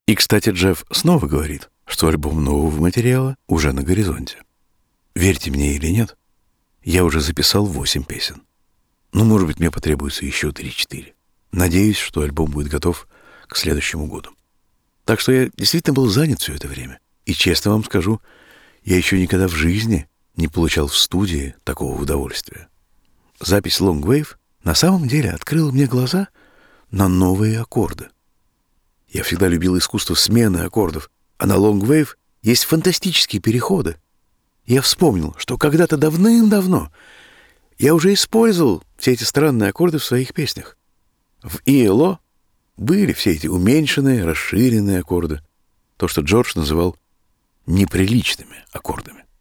И, кстати, Джефф снова говорит, что альбом нового материала уже на горизонте. Верьте мне или нет, я уже записал 8 песен. Может быть, мне потребуется еще 3-4. Надеюсь, что альбом будет готов к следующему году. Так что я действительно был занят все это время. И честно вам скажу, я еще никогда в жизни не получал в студии такого удовольствия. Запись Long Wave на самом деле открыла мне глаза на новые аккорды. Я всегда любил искусство смены аккордов, а на Long Wave есть фантастические переходы. Я вспомнил, что когда-то давным-давно я уже использовал все эти странные аккорды в своих песнях. В ELO были все эти уменьшенные, расширенные аккорды, то, что Джордж называл неприличными аккордами.